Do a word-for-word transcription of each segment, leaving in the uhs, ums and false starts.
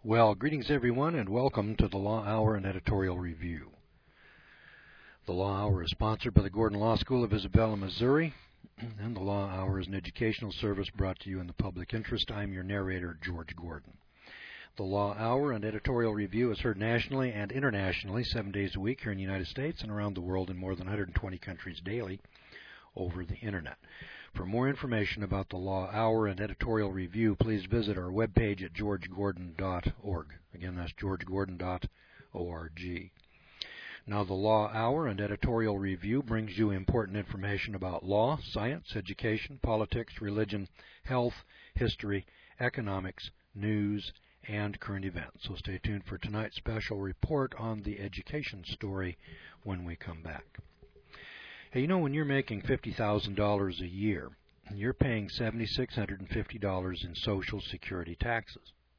Well, greetings everyone, and welcome to the Law Hour and Editorial Review. The Law Hour is sponsored by the Gordon Law School of Isabella, Missouri, and the Law Hour is an educational service brought to you in the public interest. I'm your narrator, George Gordon. The Law Hour and Editorial Review is heard nationally and internationally seven days a week here in the United States and around the world in more than one hundred twenty countries daily over the Internet. For more information about the Law Hour and Editorial Review, please visit our webpage at george gordon dot org. Again, that's george gordon dot org. Now, the Law Hour and Editorial Review brings you important information about law, science, education, politics, religion, health, history, economics, news, and current events. So stay tuned for tonight's special report on the education story when we come back. Hey, you know, when you're making fifty thousand dollars a year, you're paying seven thousand six hundred fifty dollars in Social Security taxes.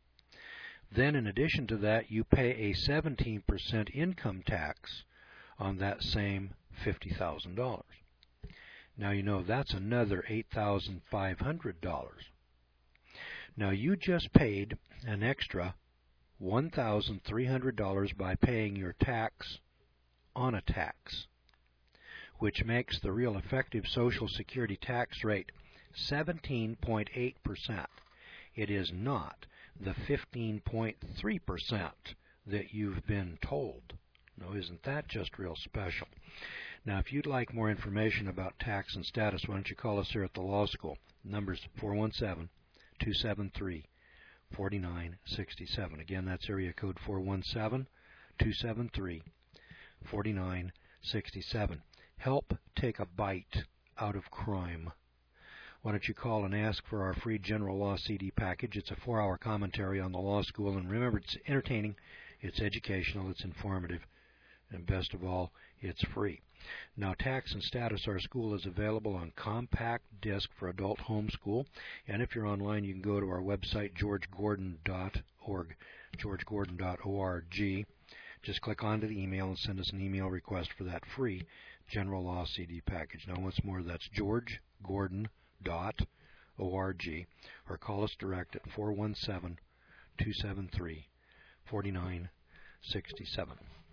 Then, in addition to that, you pay a seventeen percent income tax on that same fifty thousand dollars. Now, you know, that's another eight thousand five hundred dollars. Now, you just paid an extra one thousand three hundred dollars by paying your tax on a tax, which makes the real effective Social Security tax rate seventeen point eight percent. It is not the fifteen point three percent that you've been told. Now, isn't that just real special? Now, if you'd like more information about tax and status, why don't you call us here at the law school? The number's four one seven, two seven three, four nine six seven. Again, that's area code four one seven, two seven three, four nine six seven. Help take a bite out of crime. Why don't you call and ask for our free General Law C D package? It's a four-hour commentary on the law school, and remember, it's entertaining, it's educational, it's informative, and best of all, it's free. Now, Tax and Status Our School is available on compact disc for adult homeschool, and if you're online, you can go to our website, george gordon dot org, george gordon dot org. Just click onto the email and send us an email request for that free General Law C D package. Now, once more, that's george gordon dot org, or call us direct at four one seven, two seven three, four nine six seven.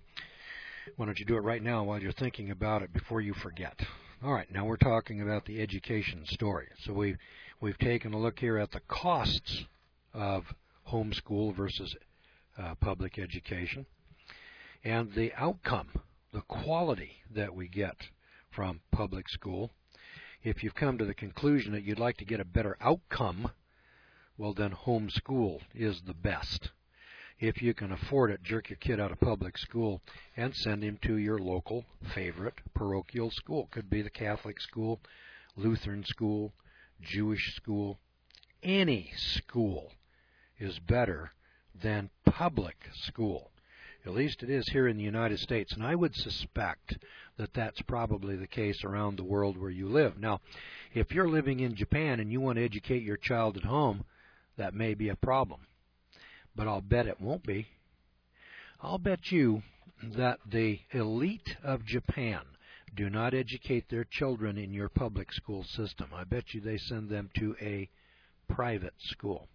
Why don't you do it right now while you're thinking about it before you forget? All right, now we're talking about the education story. So we, we've taken a look here at the costs of homeschool versus uh, public education, and the outcome, the quality that we get from public school. If you've come to the conclusion that you'd like to get a better outcome, well, then homeschool is the best. If you can afford it, jerk your kid out of public school and send him to your local favorite parochial school. Could be the Catholic school, Lutheran school, Jewish school. Any school is better than public school. At least it is here in the United States, and I would suspect that that's probably the case around the world where you live. Now, if you're living in Japan and you want to educate your child at home, that may be a problem. But I'll bet it won't be. I'll bet you that the elite of Japan do not educate their children in your public school system. I bet you they send them to a private school.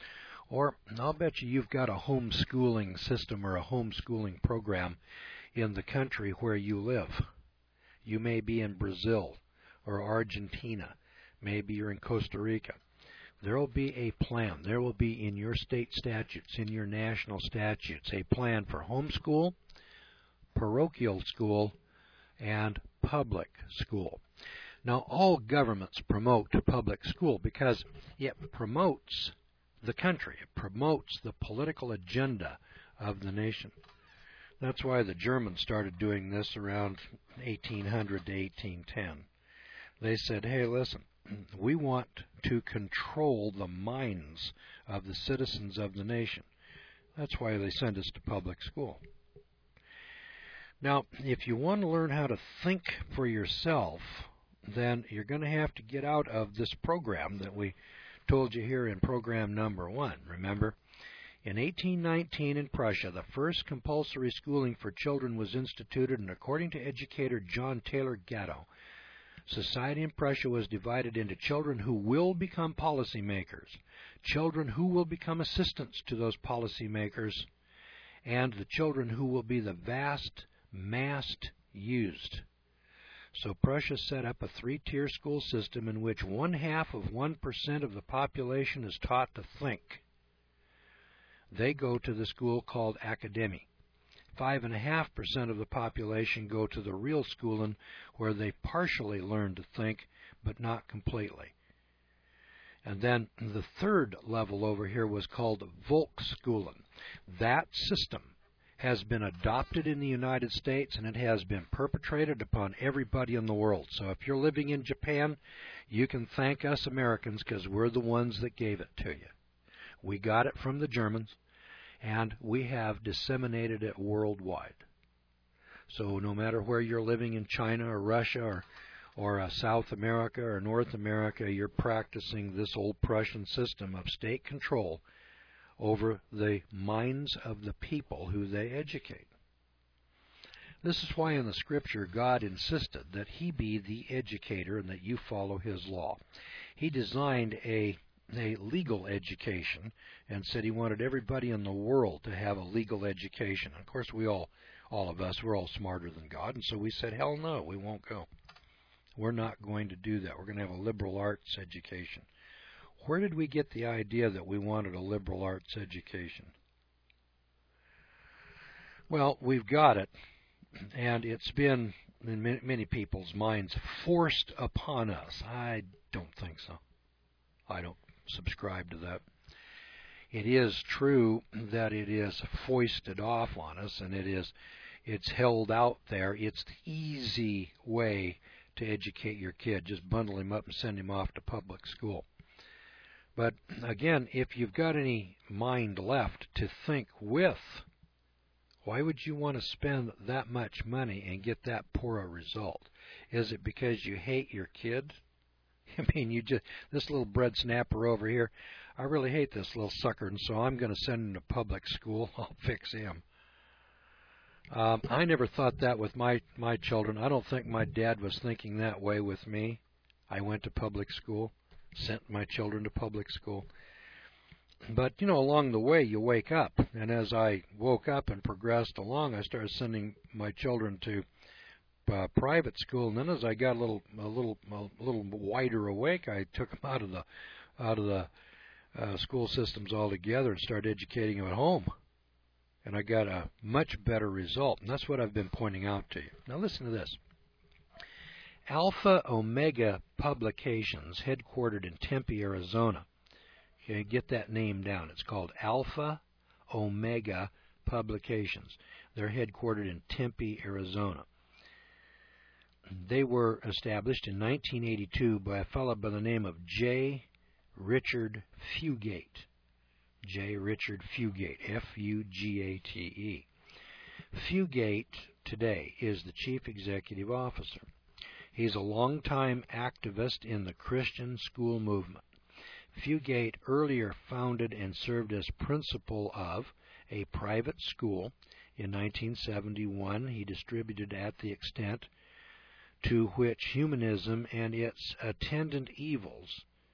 Or I'll bet you you've got a homeschooling system or a homeschooling program in the country where you live. You may be in Brazil or Argentina. Maybe you're in Costa Rica. There will be a plan. There will be in your state statutes, in your national statutes, a plan for homeschool, parochial school, and public school. Now, all governments promote public school because it promotes the country. It promotes the political agenda of the nation. That's why the Germans started doing this around eighteen hundred to eighteen ten. They said, hey, listen, we want to control the minds of the citizens of the nation. That's why they send us to public school. Now, if you want to learn how to think for yourself, then you're going to have to get out of this program that we told you here in program number one. Remember, in eighteen nineteen in Prussia, the first compulsory schooling for children was instituted, and according to educator John Taylor Gatto, Society in Prussia was divided into children who will become policymakers, children who will become assistants to those policymakers, and the children who will be the vast, massed used. So Prussia set up a three-tier school system in which one half of one percent of the population is taught to think. They go to the school called Akademie. Five and a half percent of the population go to the real schooling, where they partially learn to think, but not completely. And then the third level over here was called Volksschoolen. That system has been adopted in the United States, and it has been perpetrated upon everybody in the world. So if you're living in Japan, you can thank us Americans, because we're the ones that gave it to you. We got it from the Germans, and we have disseminated it worldwide. So no matter where you're living in China or Russia or, or uh, South America or North America, you're practicing this old Prussian system of state control over the minds of the people who they educate. This is why in the Scripture God insisted that He be the educator and that you follow His law. He designed a a legal education and said He wanted everybody in the world to have a legal education. Of course, we all, all of us, we're all smarter than God, and so we said, hell no, we won't go. We're not going to do that. We're going to have a liberal arts education. Where did we get the idea that we wanted a liberal arts education? Well, we've got it, and it's been, in many people's minds, forced upon us. I don't think so. I don't subscribe to that. It is true that it is foisted off on us, and it is it's held out there. It's the easy way to educate your kid. Just bundle him up and send him off to public school. But again, if you've got any mind left to think with, why would you want to spend that much money and get that poor a result? Is it because you hate your kid? I mean, you just this little bread snapper over here, I really hate this little sucker, and so I'm going to send him to public school. I'll fix him. Um, I never thought that with my, my children. I don't think my dad was thinking that way with me. I went to public school, sent my children to public school. But, you know, along the way you wake up, and as I woke up and progressed along, I started sending my children to Uh, private school, and then as I got a little, a little, a little wider awake, I took them out of the, out of the uh, school systems altogether and started educating them at home, and I got a much better result. And that's what I've been pointing out to you. Now listen to this: Alpha Omega Publications, headquartered in Tempe, Arizona. Okay, get that name down. It's called Alpha Omega Publications. They're headquartered in Tempe, Arizona. They were established in nineteen eighty-two by a fellow by the name of J. Richard Fugate. J. Richard Fugate, F U G A T E. Fugate today is the chief executive officer. He's a longtime activist in the Christian school movement. Fugate earlier founded and served as principal of a private school. In nineteen seventy-one, he distributed at the extent to which humanism and its attendant evils,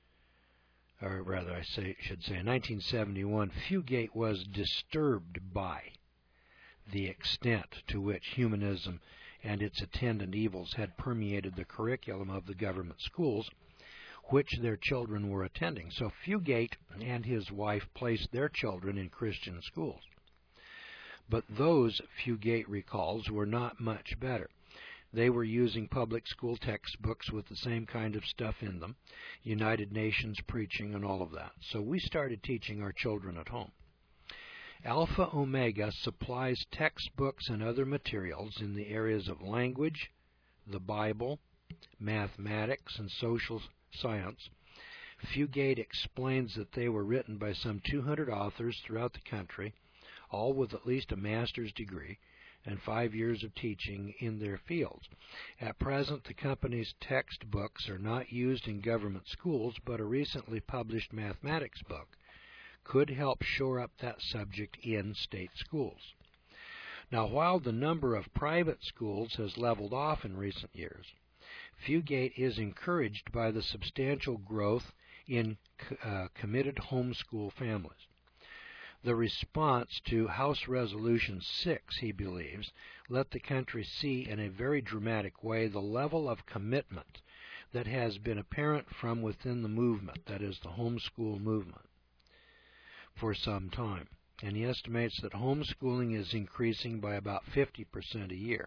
or rather I say, should say, in nineteen seventy-one, Fugate was disturbed by the extent to which humanism and its attendant evils had permeated the curriculum of the government schools which their children were attending. So Fugate and his wife placed their children in Christian schools. But those, Fugate recalls, were not much better. They were using public school textbooks with the same kind of stuff in them, United Nations preaching and all of that. So we started teaching our children at home. Alpha Omega supplies textbooks and other materials in the areas of language, the Bible, mathematics, and social science. Fugate explains that they were written by some two hundred authors throughout the country, all with at least a master's degree and five years of teaching in their fields. At present, the company's textbooks are not used in government schools, but a recently published mathematics book could help shore up that subject in state schools. Now, while the number of private schools has leveled off in recent years, Fugate is encouraged by the substantial growth in uh, committed homeschool families. The response to House Resolution six, he believes, let the country see in a very dramatic way the level of commitment that has been apparent from within the movement, that is, the homeschool movement, for some time. And he estimates that homeschooling is increasing by about fifty percent a year.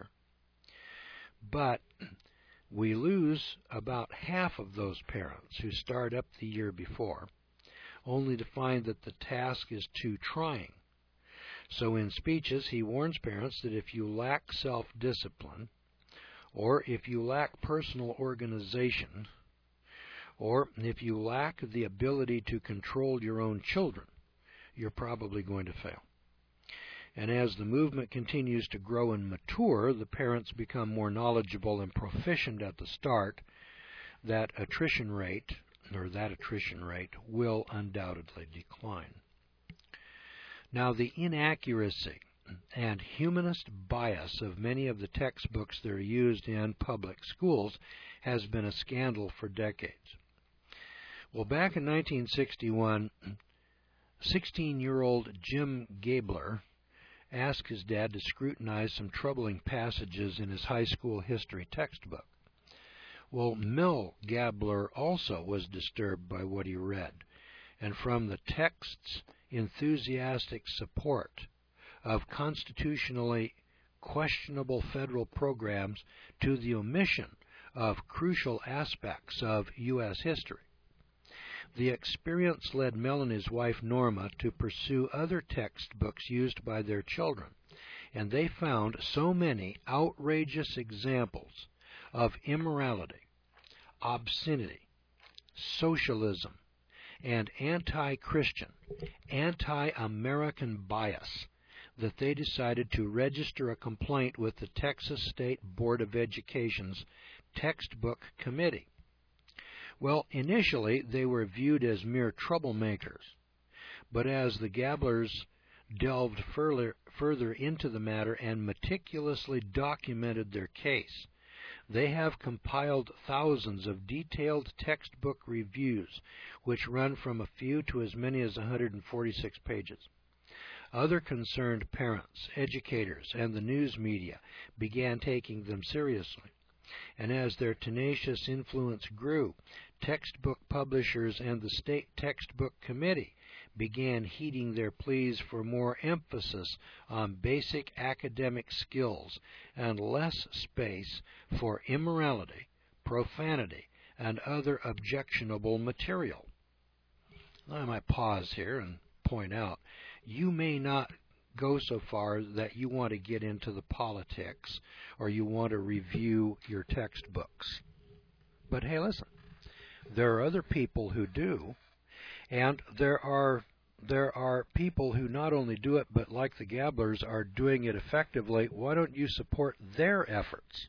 But we lose about half of those parents who start up the year before, only to find that the task is too trying. So in speeches, he warns parents that if you lack self-discipline, or if you lack personal organization, or if you lack the ability to control your own children, you're probably going to fail. And as the movement continues to grow and mature, the parents become more knowledgeable and proficient at the start. That attrition rate, or that attrition rate, will undoubtedly decline. Now, the inaccuracy and humanist bias of many of the textbooks that are used in public schools has been a scandal for decades. Well, back in nineteen sixty-one, sixteen-year-old Jim Gabler asked his dad to scrutinize some troubling passages in his high school history textbook. Well, Mel Gabler also was disturbed by what he read, and from the text's enthusiastic support of constitutionally questionable federal programs to the omission of crucial aspects of U S history. The experience led Mel and his wife Norma to pursue other textbooks used by their children, and they found so many outrageous examples of immorality, obscenity, socialism, and anti-Christian, anti-American bias that they decided to register a complaint with the Texas State Board of Education's Textbook Committee. Well, initially they were viewed as mere troublemakers, but as the Gablers delved further, further into the matter and meticulously documented their case, they have compiled thousands of detailed textbook reviews, which run from a few to as many as one hundred forty-six pages. Other concerned parents, educators, and the news media began taking them seriously. And as their tenacious influence grew, textbook publishers and the State Textbook Committee began heeding their pleas for more emphasis on basic academic skills and less space for immorality, profanity, and other objectionable material. Now, I might pause here and point out, you may not go so far that you want to get into the politics or you want to review your textbooks. But hey, listen, there are other people who do, and there are there are people who not only do it, but like the Gablers, are doing it effectively. Why don't you support their efforts?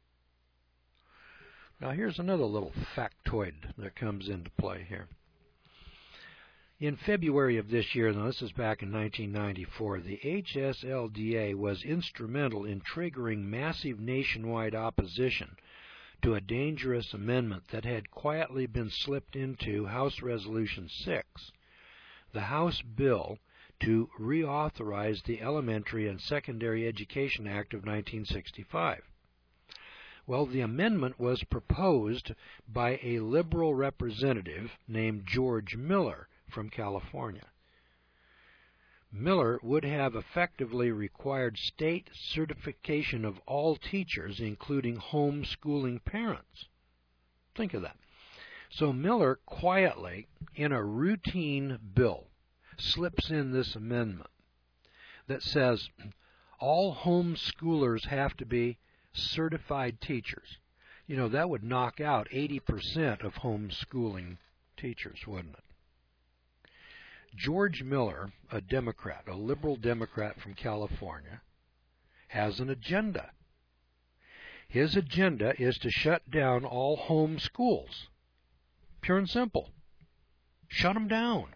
Now here's another little factoid that comes into play here. In February of this year, now this is back in nineteen ninety-four, the H S L D A was instrumental in triggering massive nationwide opposition to a dangerous amendment that had quietly been slipped into House Resolution six, the House bill to reauthorize the Elementary and Secondary Education Act of nineteen sixty-five. Well, the amendment was proposed by a liberal representative named George Miller from California. Miller would have effectively required state certification of all teachers, including homeschooling parents. Think of that. So Miller quietly, in a routine bill, slips in this amendment that says all homeschoolers have to be certified teachers. You know, that would knock out eighty percent of homeschooling teachers, wouldn't it? George Miller, a Democrat, a liberal Democrat from California, has an agenda. His agenda is to shut down all home schools. Pure and simple. Shut them down.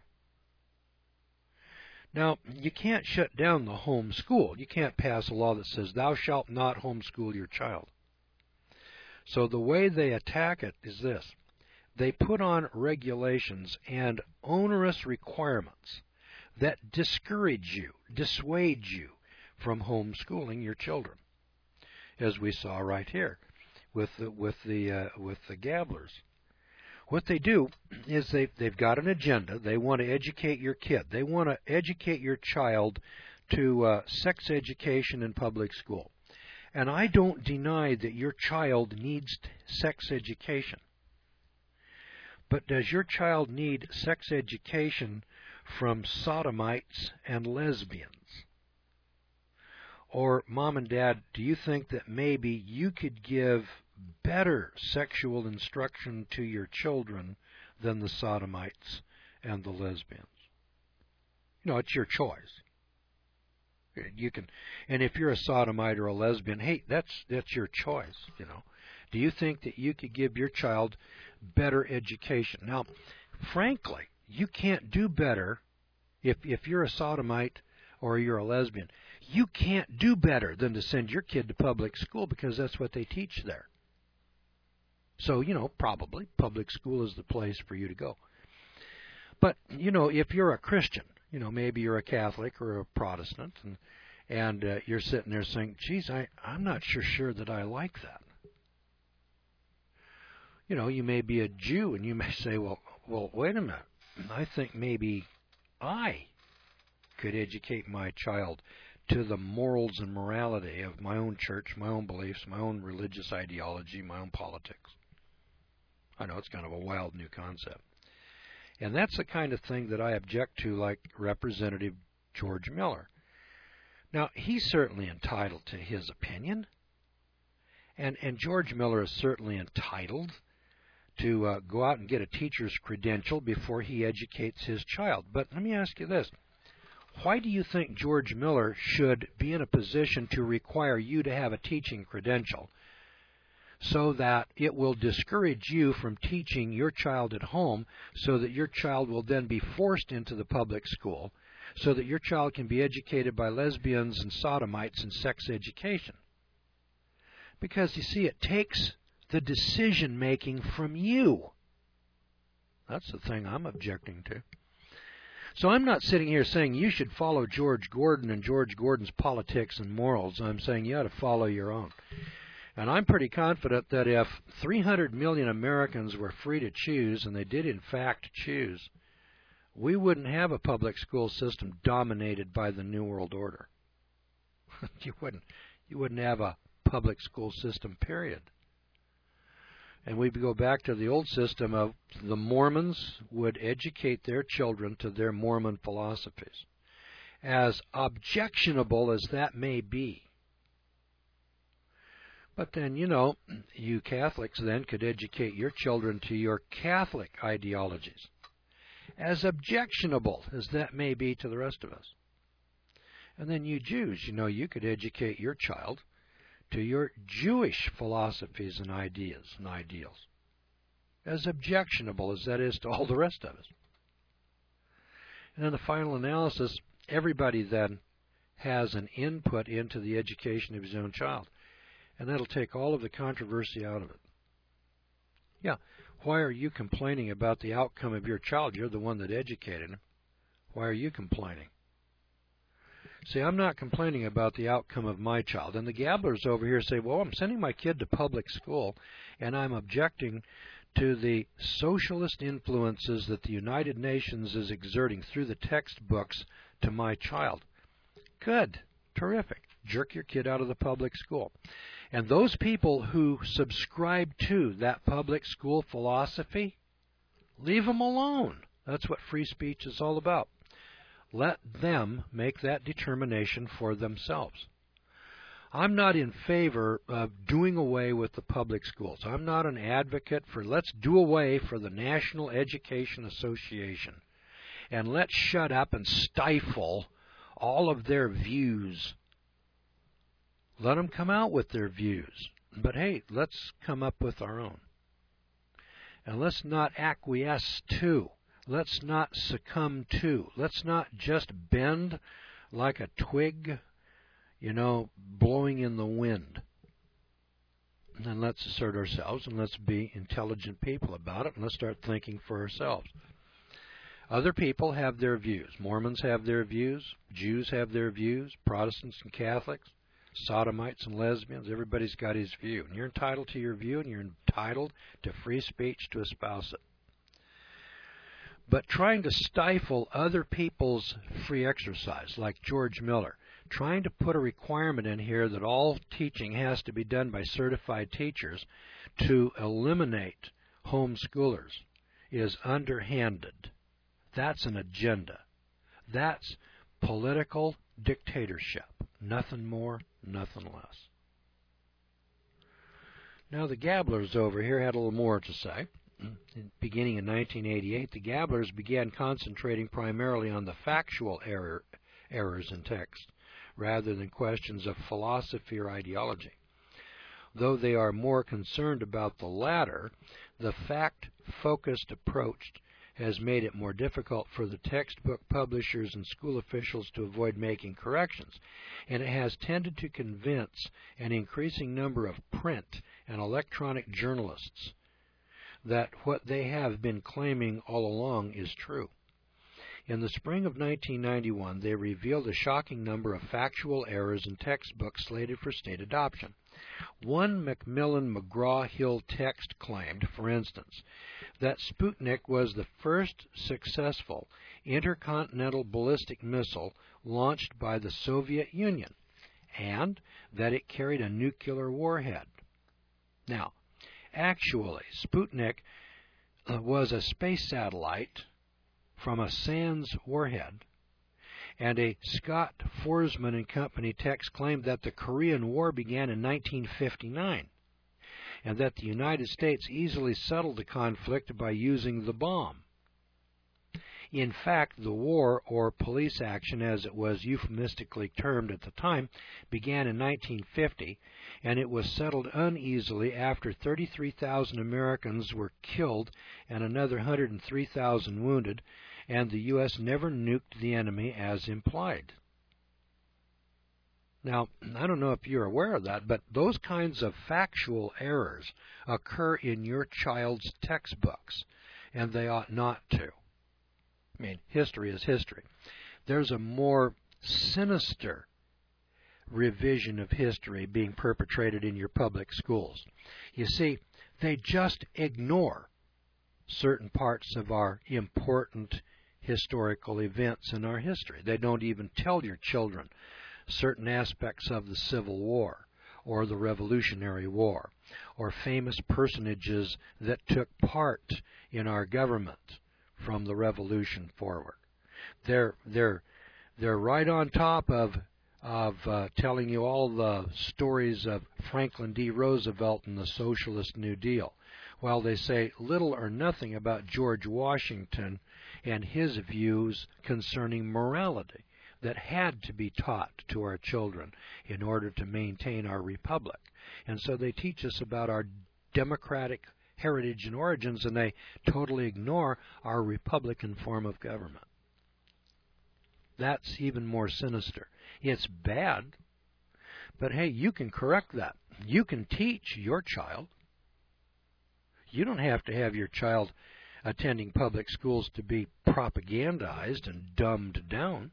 Now, you can't shut down the home school. You can't pass a law that says, thou shalt not homeschool your child. So the way they attack it is this. They put on regulations and onerous requirements that discourage you, dissuade you from homeschooling your children, as we saw right here with the, with the, uh, with the Gabblers. What they do is they, they've got an agenda. They want to educate your kid. They want to educate your child to uh, sex education in public school. And I don't deny that your child needs sex education. But does your child need sex education from sodomites and lesbians? Or, Mom and Dad, do you think that maybe you could give better sexual instruction to your children than the sodomites and the lesbians? You know, it's your choice. You can, and if you're a sodomite or a lesbian, hey, that's that's your choice, you know. Do you think that you could give your child better education? Now, frankly, you can't do better if if you're a sodomite or you're a lesbian. You can't do better than to send your kid to public school because that's what they teach there. So, you know, probably public school is the place for you to go. But, you know, if you're a Christian, you know, maybe you're a Catholic or a Protestant, and and uh, you're sitting there saying, geez, I, I'm not sure sure that I like that. You know, you may be a Jew, and you may say, well, well, wait a minute. I think maybe I could educate my child to the morals and morality of my own church, my own beliefs, my own religious ideology, my own politics. I know it's kind of a wild new concept. And that's the kind of thing that I object to, like Representative George Miller. Now, he's certainly entitled to his opinion, and, and George Miller is certainly entitled to uh, go out and get a teacher's credential before he educates his child. But let me ask you this. Why do you think George Miller should be in a position to require you to have a teaching credential so that it will discourage you from teaching your child at home, so that your child will then be forced into the public school, so that your child can be educated by lesbians and sodomites in sex education? Because, you see, it takes the decision-making from you. That's the thing I'm objecting to. So I'm not sitting here saying you should follow George Gordon and George Gordon's politics and morals. I'm saying you ought to follow your own. And I'm pretty confident that if three hundred million Americans were free to choose, and they did in fact choose, we wouldn't have a public school system dominated by the New World Order. you wouldn't. You wouldn't have a public school system, period. And we'd go back to the old system of the Mormons would educate their children to their Mormon philosophies. As objectionable as that may be. But then, you know, you Catholics then could educate your children to your Catholic ideologies. As objectionable as that may be to the rest of us. And then you Jews, you know, you could educate your child to your Jewish philosophies and ideas and ideals, as objectionable as that is to all the rest of us. And in the final analysis, everybody then has an input into the education of his own child, and that'll take all of the controversy out of it. Yeah, why are you complaining about the outcome of your child? You're the one that educated him. Why are you complaining? See, I'm not complaining about the outcome of my child. And the gabblers over here say, well, I'm sending my kid to public school, and I'm objecting to the socialist influences that the United Nations is exerting through the textbooks to my child. Good. Terrific. Jerk your kid out of the public school. And those people who subscribe to that public school philosophy, leave them alone. That's what free speech is all about. Let them make that determination for themselves. I'm not in favor of doing away with the public schools. I'm not an advocate for let's do away for the National Education Association and let's shut up and stifle all of their views. Let them come out with their views. But hey, let's come up with our own. And let's not acquiesce to. Let's not succumb to. Let's not just bend like a twig, you know, blowing in the wind. and let's assert ourselves, and let's be intelligent people about it, and let's start thinking for ourselves. Other people have their views. Mormons have their views. Jews have their views. Protestants and Catholics. Sodomites and lesbians. Everybody's got his view. And you're entitled to your view, and you're entitled to free speech to espouse it. But trying to stifle other people's free exercise, like George Miller, trying to put a requirement in here that all teaching has to be done by certified teachers to eliminate homeschoolers is underhanded. That's an agenda. That's political dictatorship. Nothing more, nothing less. Now the Gabblers over here had a little more to say. Beginning in nineteen eighty-eight, the Gabblers began concentrating primarily on the factual error, errors in text, rather than questions of philosophy or ideology. Though they are more concerned about the latter, the fact-focused approach has made it more difficult for the textbook publishers and school officials to avoid making corrections, and it has tended to convince an increasing number of print and electronic journalists that what they have been claiming all along is true. In the spring of nineteen ninety-one, they revealed a shocking number of factual errors in textbooks slated for state adoption. One Macmillan McGraw-Hill text claimed, for instance, that Sputnik was the first successful intercontinental ballistic missile launched by the Soviet Union, and that it carried a nuclear warhead. Now, actually, Sputnik uh, was a space satellite from a SANS warhead, and a Scott Forsman and Company text claimed that the Korean War began in nineteen fifty-nine, and that the United States easily settled the conflict by using the bomb. In fact, the war, or police action as it was euphemistically termed at the time, began in nineteen fifty, and it was settled uneasily after thirty-three thousand Americans were killed and another one hundred three thousand wounded, and the U S never nuked the enemy as implied. Now, I don't know if you're aware of that, but those kinds of factual errors occur in your child's textbooks, and they ought not to. I mean, history is history. There's a more sinister revision of history being perpetrated in your public schools. You see, they just ignore certain parts of our important historical events in our history. They don't even tell your children certain aspects of the Civil War or the Revolutionary War or famous personages that took part in our government from the Revolution forward. They're they're they're right on top of of uh, telling you all the stories of Franklin D. Roosevelt and the Socialist New Deal, while they say little or nothing about George Washington and his views concerning morality that had to be taught to our children in order to maintain our republic. And so they teach us about our democratic heritage and origins, and they totally ignore our republican form of government. That's even more sinister. It's bad, but hey, you can correct that. You can teach your child. You don't have to have your child attending public schools to be propagandized and dumbed down.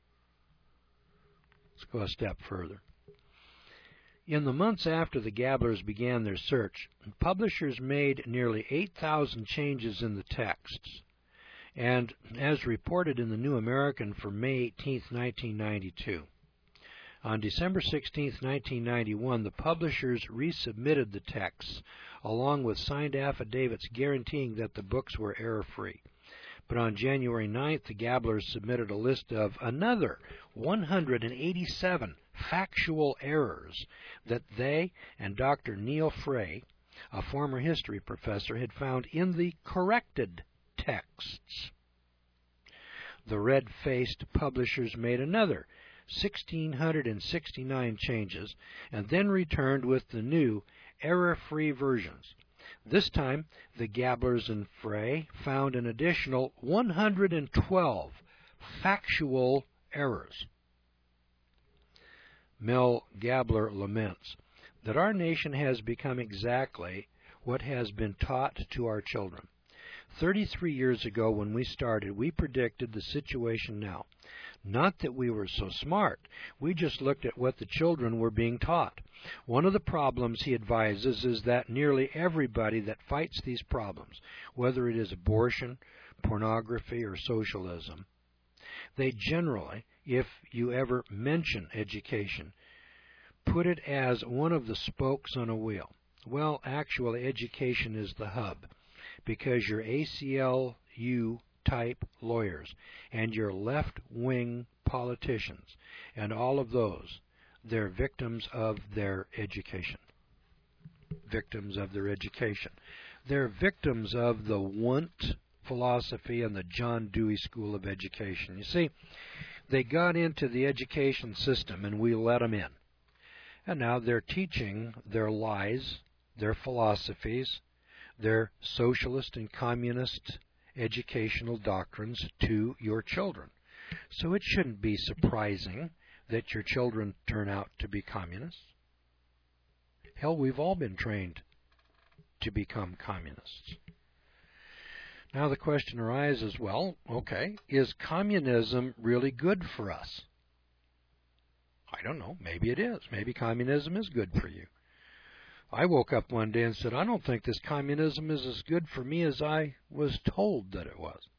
Let's go a step further. In the months after the Gabblers began their search, publishers made nearly eight thousand changes in the texts. And as reported in the New American for May eighteenth, nineteen ninety-two, on December sixteenth, nineteen ninety-one, the publishers resubmitted the texts along with signed affidavits guaranteeing that the books were error-free. But on January ninth, the Gabblers submitted a list of another one hundred eighty-seven factual errors that they and Doctor Neil Frey, a former history professor, had found in the corrected texts. The red-faced publishers made another one thousand six hundred sixty-nine changes and then returned with the new error-free versions. This time, the Gabblers and Frey found an additional one hundred twelve factual errors. Mel Gabler laments, that our nation has become exactly what has been taught to our children. thirty-three years ago when we started, we predicted the situation now. Not that we were so smart. We just looked at what the children were being taught. One of the problems, he advises, is that nearly everybody that fights these problems, whether it is abortion, pornography, or socialism, they generally, if you ever mention education, put it as one of the spokes on a wheel. Well, actually, education is the hub, because your A C L U type lawyers and your left-wing politicians and all of those, they're victims of their education. Victims of their education. They're victims of the want philosophy and the John Dewey School of Education. You see, they got into the education system and we let them in. And now they're teaching their lies, their philosophies, their socialist and communist educational doctrines to your children. So it shouldn't be surprising that your children turn out to be communists. Hell, we've all been trained to become communists. Now the question arises, well, okay, is communism really good for us? I don't know. Maybe it is. Maybe communism is good for you. I woke up one day and said, I don't think this communism is as good for me as I was told that it was.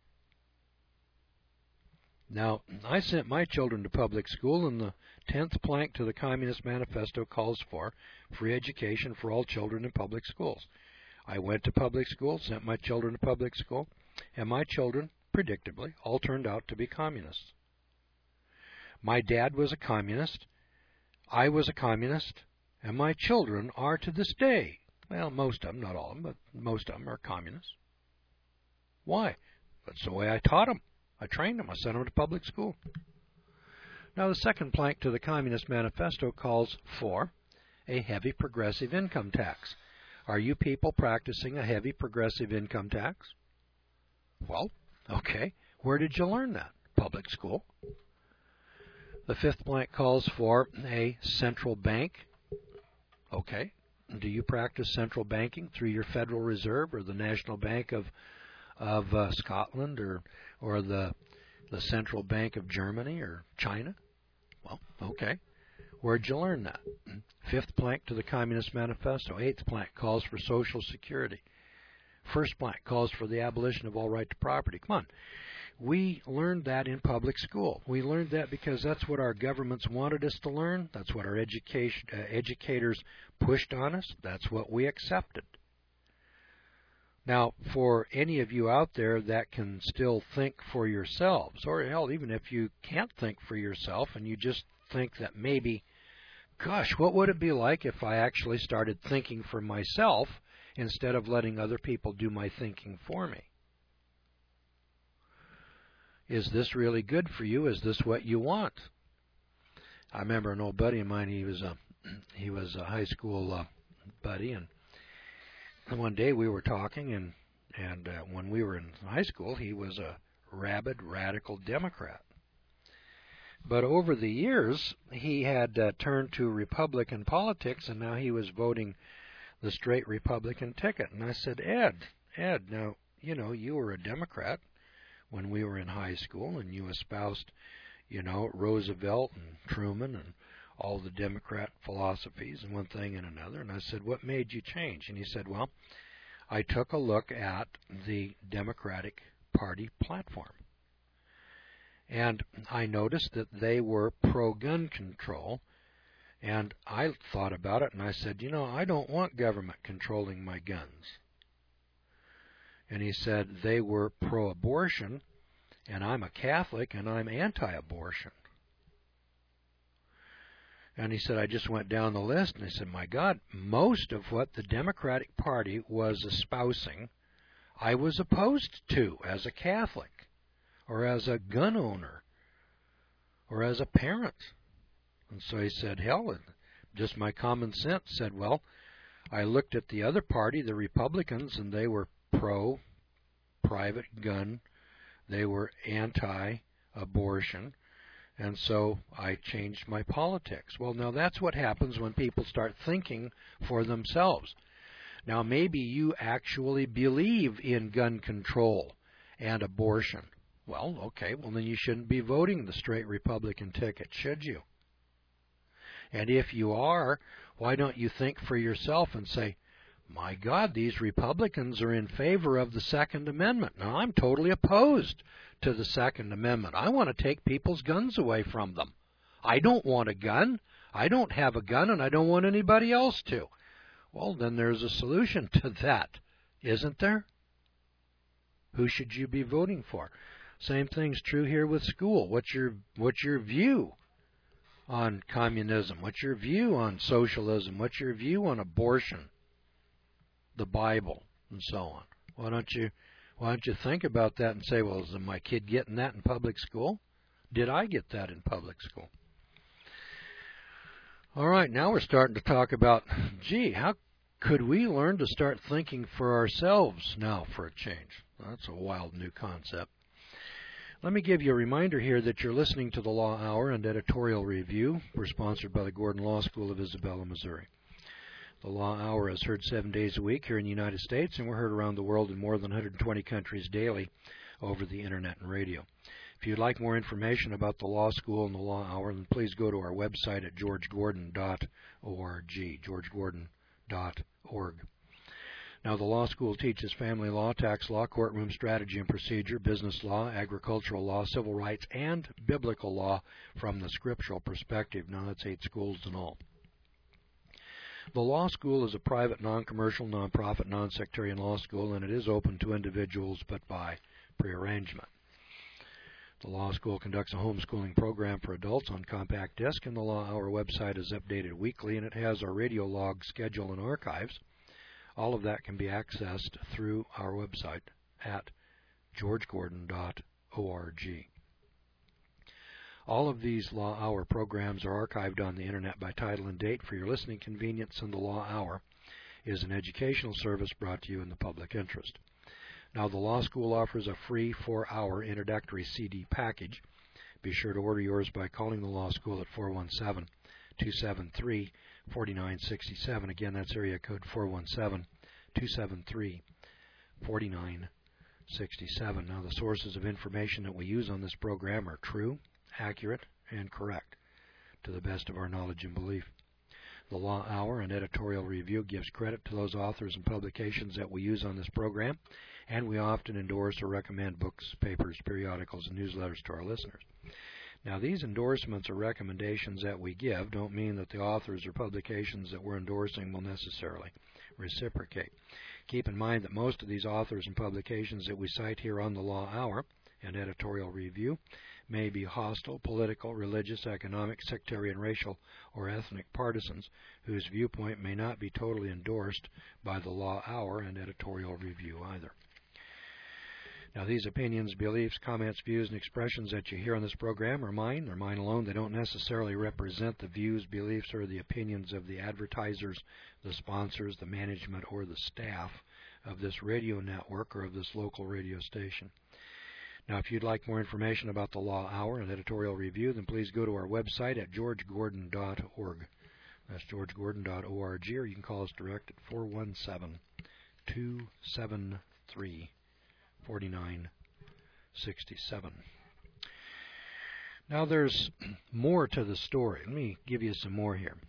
Now, I sent my children to public school, and the tenth plank to the Communist Manifesto calls for free education for all children in public schools. I went to public school, sent my children to public school, and my children, predictably, all turned out to be communists. My dad was a communist, I was a communist, and my children are to this day, well, most of them, not all of them, but most of them are communists. Why? That's the way I taught them. I trained them. I sent them to public school. Now, the second plank to the Communist Manifesto calls for a heavy progressive income tax. Are you people practicing a heavy progressive income tax? Well, okay. Where did you learn that? Public school. The fifth plank calls for a central bank. Okay. Do you practice central banking through your Federal Reserve or the National Bank of of uh, Scotland or or the the Central Bank of Germany or China? Well, okay. Where'd you learn that? Fifth plank to the Communist Manifesto. Eighth plank calls for Social Security. First plank calls for the abolition of all right to property. Come on. We learned that in public school. We learned that because that's what our governments wanted us to learn. That's what our education uh, educators pushed on us. That's what we accepted. Now, for any of you out there that can still think for yourselves, or hell, even if you can't think for yourself and you just think that maybe, gosh, what would it be like if I actually started thinking for myself instead of letting other people do my thinking for me? Is this really good for you? Is this what you want? I remember an old buddy of mine. He was a he was a high school uh, buddy, and one day we were talking, and and uh, when we were in high school, he was a rabid radical Democrat. But over the years, he had uh, turned to Republican politics, and now he was voting the straight Republican ticket. And I said, Ed, Ed, now you know you were a Democrat when we were in high school, and you espoused, you know, Roosevelt and Truman and all the Democrat philosophies and one thing and another. And I said, what made you change? And he said, well, I took a look at the Democratic Party platform. And I noticed that they were pro-gun control. And I thought about it, and I said, you know, I don't want government controlling my guns. And he said they were pro-abortion, and I'm a Catholic, and I'm anti-abortion. And he said, I just went down the list, and I said, my God, most of what the Democratic Party was espousing, I was opposed to as a Catholic, or as a gun owner, or as a parent. And so he said, hell, just my common sense said, well, I looked at the other party, the Republicans, and they were pro-private gun. They were anti-abortion. and so I changed my politics. Well, now that's what happens when people start thinking for themselves. Now, maybe you actually believe in gun control and abortion. Well, okay, well then you shouldn't be voting the straight Republican ticket, should you? And if you are, why don't you think for yourself and say, my God, these Republicans are in favor of the Second Amendment. Now, I'm totally opposed to the Second Amendment. I want to take people's guns away from them. I don't want a gun. I don't have a gun, and I don't want anybody else to. Well, then there's a solution to that, isn't there? Who should you be voting for? Same thing's true here with school. What's your what's your view on communism? What's your view on socialism? What's your view on abortion, the Bible, and so on? Why don't you why don't you think about that and say, well, is my kid getting that in public school? Did I get that in public school? All right, now we're starting to talk about, gee, how could we learn to start thinking for ourselves now for a change? That's a wild new concept. Let me give you a reminder here that you're listening to the Law Hour and Editorial Review. We're sponsored by the Gordon Law School of Isabella, Missouri. The Law Hour is heard seven days a week here in the United States, and we're heard around the world in more than one hundred twenty countries daily over the Internet and radio. If you'd like more information about the law school and the Law Hour, then please go to our website at george gordon dot org, george gordon dot org. Now, the law school teaches family law, tax law, courtroom strategy and procedure, business law, agricultural law, civil rights, and biblical law from the scriptural perspective. Now, that's eight schools in all. The law school is a private, non-commercial, non-profit, non-sectarian law school, and it is open to individuals but by prearrangement. The law school conducts a homeschooling program for adults on compact disc, and the Law Hour website is updated weekly, and it has our radio log schedule and archives. All of that can be accessed through our website at george gordon dot org. All of these Law Hour programs are archived on the Internet by title and date for your listening convenience, and the Law Hour is an educational service brought to you in the public interest. Now, the law school offers a free four-hour introductory C D package. Be sure to order yours by calling the law school at four one seven, two seven three, four nine six seven. Again, that's area code four one seven, two seven three, four nine six seven. Now, the sources of information that we use on this program are true, accurate, and correct to the best of our knowledge and belief. The Law Hour and Editorial Review gives credit to those authors and publications that we use on this program, and we often endorse or recommend books, papers, periodicals, and newsletters to our listeners. Now, these endorsements or recommendations that we give don't mean that the authors or publications that we're endorsing will necessarily reciprocate. Keep in mind that most of these authors and publications that we cite here on the Law Hour and Editorial Review may be hostile, political, religious, economic, sectarian, racial, or ethnic partisans whose viewpoint may not be totally endorsed by the Law Hour and Editorial Review either. Now, these opinions, beliefs, comments, views, and expressions that you hear on this program are mine. They're mine alone. They don't necessarily represent the views, beliefs, or the opinions of the advertisers, the sponsors, the management, or the staff of this radio network or of this local radio station. Now, if you'd like more information about the Law Hour and Editorial Review, then please go to our website at george gordon dot org. That's george gordon dot org, or you can call us direct at four one seven, two seven three, four nine six seven. Now, there's more to the story. Let me give you some more here.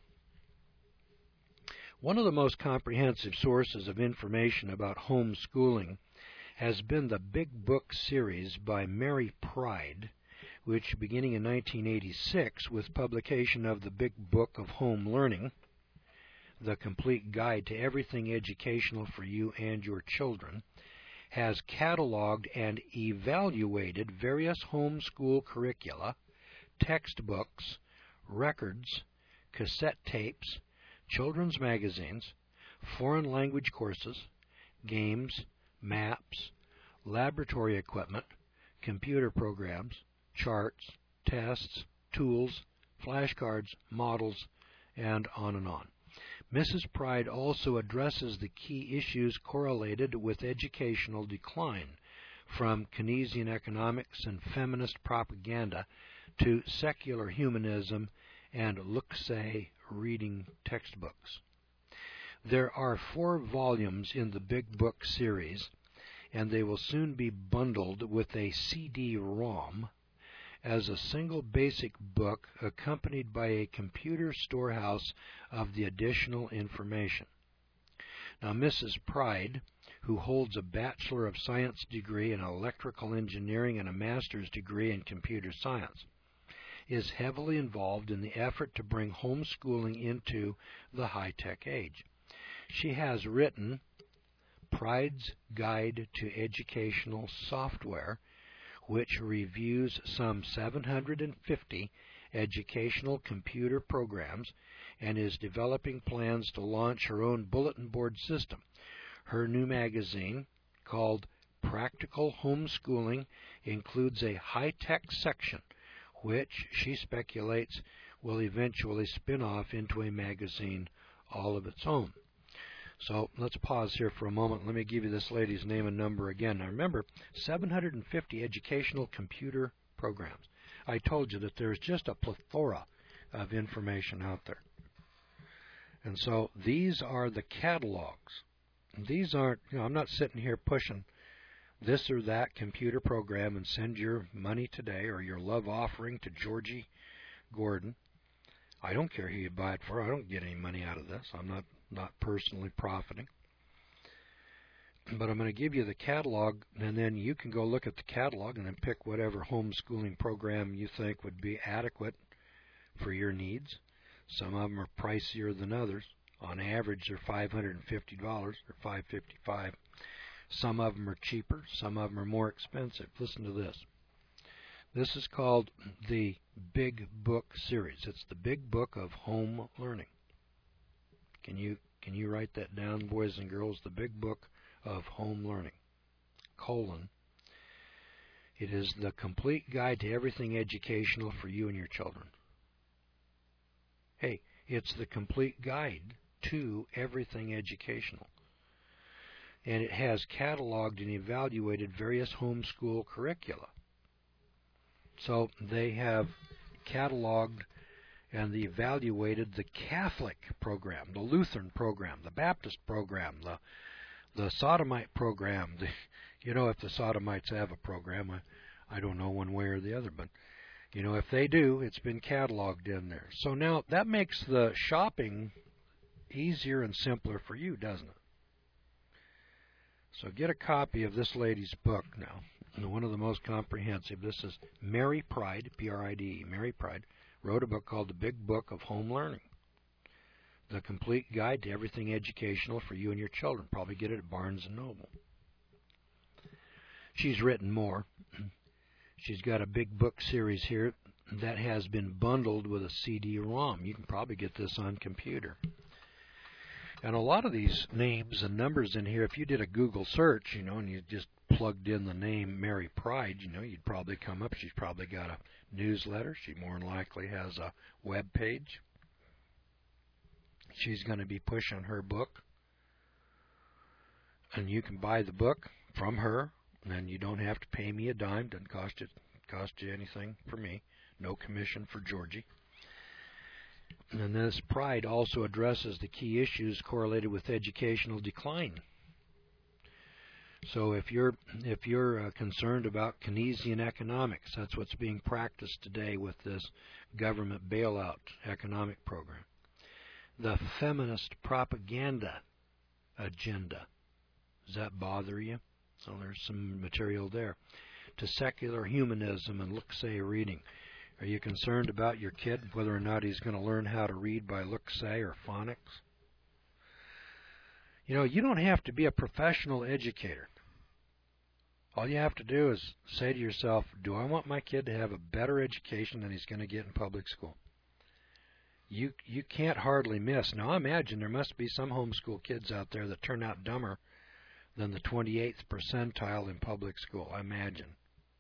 One of the most comprehensive sources of information about homeschooling has been the Big Book series by Mary Pride, which, beginning in nineteen eighty-six with publication of the Big Book of Home Learning, the complete guide to everything educational for you and your children, has cataloged and evaluated various homeschool curricula, textbooks, records, cassette tapes, children's magazines, foreign language courses, games, maps, laboratory equipment, computer programs, charts, tests, tools, flashcards, models, and on and on. Missus Pride also addresses the key issues correlated with educational decline, from Keynesian economics and feminist propaganda to secular humanism and look-say reading textbooks. There are four volumes in the Big Book series, and they will soon be bundled with a C D ROM as a single basic book accompanied by a computer storehouse of the additional information. Now, Missus Pride, who holds a Bachelor of Science degree in Electrical Engineering and a Master's degree in Computer Science, is heavily involved in the effort to bring homeschooling into the high-tech age. She has written Pride's Guide to Educational Software, which reviews some seven hundred fifty educational computer programs, and is developing plans to launch her own bulletin board system. Her new magazine, called Practical Homeschooling, includes a high-tech section, which she speculates will eventually spin off into a magazine all of its own. So let's pause here for a moment. Let me give you this lady's name and number again. Now remember, seven hundred fifty educational computer programs. I told you that there's just a plethora of information out there. And so these are the catalogs. These aren't, you know, I'm not sitting here pushing this or that computer program and send your money today or your love offering to Georgie Gordon. I don't care who you buy it for. I don't get any money out of this. I'm not, not personally profiting. But I'm going to give you the catalog, and then you can go look at the catalog and then pick whatever homeschooling program you think would be adequate for your needs. Some of them are pricier than others. On average, they're five hundred fifty dollars or five hundred fifty-five dollars. Some of them are cheaper. Some of them are more expensive. Listen to this. This is called the Big Book series. It's the Big Book of Home Learning. Can you can you write that down, boys and girls? The Big Book of Home Learning. Colon. It is the complete guide to everything educational for you and your children. Hey, it's the complete guide to everything educational. And it has cataloged and evaluated various homeschool curricula. So they have cataloged and evaluated the Catholic program, the Lutheran program, the Baptist program, the the Sodomite program. The, you know, if the Sodomites have a program, I, I don't know one way or the other, but you know, if they do, it's been cataloged in there. So now that makes the shopping easier and simpler for you, doesn't it? So get a copy of this lady's book now, one of the most comprehensive. This is Mary Pride, P R I D E, Mary Pride, wrote a book called The Big Book of Home Learning, the complete guide to everything educational for you and your children. Probably get it at Barnes and Noble. She's written more. She's got a Big Book series here that has been bundled with a C D ROM. You can probably get this on computer. And a lot of these names and numbers in here, if you did a Google search, you know, and you just plugged in the name Mary Pride, you know, you'd probably come up. She's probably got a newsletter. She more than likely has a web page. She's going to be pushing her book. And you can buy the book from her, and you don't have to pay me a dime. Doesn't cost you, cost you anything for me. No commission for Georgie. And this Pride also addresses the key issues correlated with educational decline. So if you're if you're uh, concerned about Keynesian economics, that's what's being practiced today with this government bailout economic program. The feminist propaganda agenda. Does that bother you? So there's some material there. To secular humanism and look-say reading. Are you concerned about your kid, whether or not he's going to learn how to read by look-say or phonics? You know, you don't have to be a professional educator. All you have to do is say to yourself, do I want my kid to have a better education than he's going to get in public school? You you can't hardly miss. Now, I imagine there must be some homeschool kids out there that turn out dumber than the twenty-eighth percentile in public school. I imagine.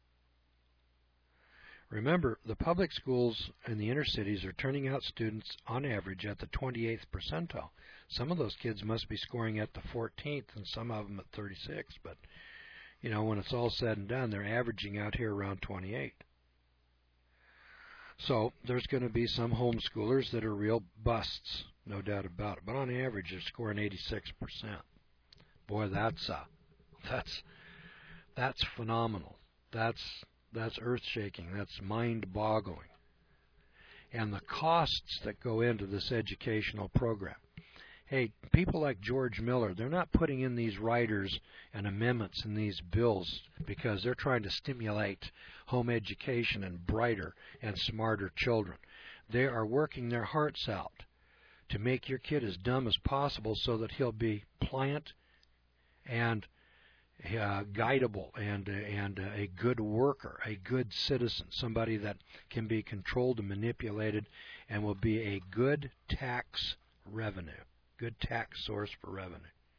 Remember, the public schools in the inner cities are turning out students on average at the twenty-eighth percentile. Some of those kids must be scoring at the fourteenth and some of them at thirty-sixth. But, you know, when it's all said and done, they're averaging out here around twenty-eight. So there's going to be some homeschoolers that are real busts, no doubt about it. But on average, they're scoring eighty-six percent. Boy, that's uh, that's that's phenomenal. That's that's earth-shaking. That's mind-boggling. And the costs that go into this educational program. Hey, people like George Miller, they're not putting in these riders and amendments in these bills because they're trying to stimulate home education and brighter and smarter children. They are working their hearts out to make your kid as dumb as possible so that he'll be pliant and uh, guidable and, uh, and uh, a good worker, a good citizen, somebody that can be controlled and manipulated and will be a good tax revenue. Good tax source for revenue.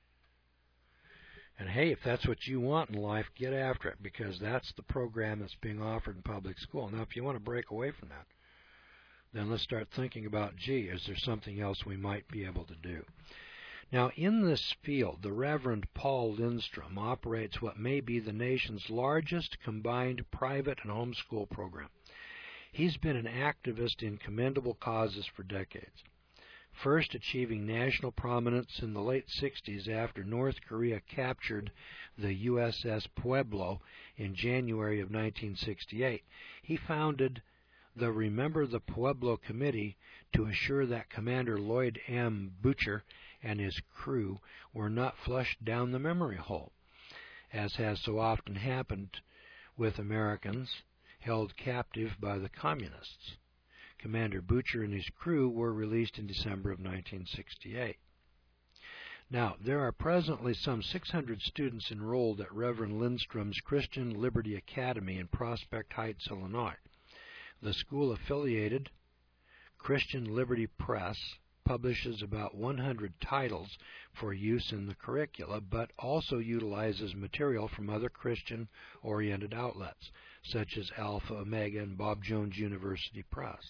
And hey, if that's what you want in life, get after it, because that's the program that's being offered in public school. Now, if you want to break away from that, then let's start thinking about, gee, is there something else we might be able to do? Now, in this field, the Reverend Paul Lindstrom operates what may be the nation's largest combined private and homeschool program. He's been an activist in commendable causes for decades. First achieving national prominence in the late sixties after North Korea captured the U S S Pueblo in January of nineteen sixty-eight. He founded the Remember the Pueblo Committee to assure that Commander Lloyd M. Butcher and his crew were not flushed down the memory hole, as has so often happened with Americans held captive by the communists. Commander Butcher and his crew were released in December of nineteen sixty-eight. Now, there are presently some six hundred students enrolled at Reverend Lindstrom's Christian Liberty Academy in Prospect Heights, Illinois. The school-affiliated Christian Liberty Press publishes about one hundred titles for use in the curricula, but also utilizes material from other Christian-oriented outlets, such as Alpha, Omega, and Bob Jones University Press.